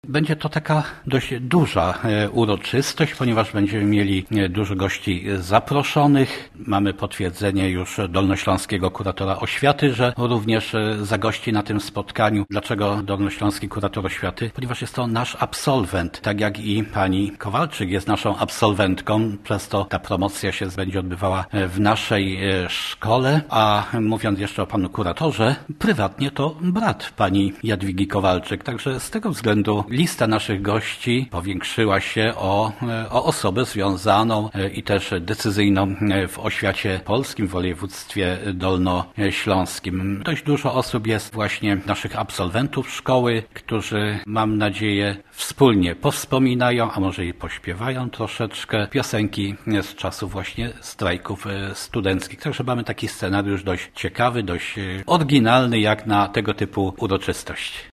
Będzie to taka dość duża uroczystość, ponieważ będziemy mieli dużo gości zaproszonych. Mamy potwierdzenie już dolnośląskiego kuratora oświaty, że również zagości na tym spotkaniu. Dlaczego dolnośląski kurator oświaty? Ponieważ jest to nasz absolwent, tak jak i pani Kowalczyk jest naszą absolwentką, przez to ta promocja się będzie odbywała w naszej szkole. A mówiąc jeszcze o panu kuratorze, prywatnie to brat pani Jadwigi Kowalczyk, także z tego względu lista naszych gości powiększyła się o osobę związaną i też decyzyjną w oświacie polskim, w województwie dolnośląskim. Dość dużo osób jest właśnie naszych absolwentów szkoły, którzy, mam nadzieję, wspólnie powspominają, a może i pośpiewają troszeczkę piosenki z czasów właśnie strajków studenckich. Także mamy taki scenariusz dość ciekawy, dość oryginalny jak na tego typu uroczystość.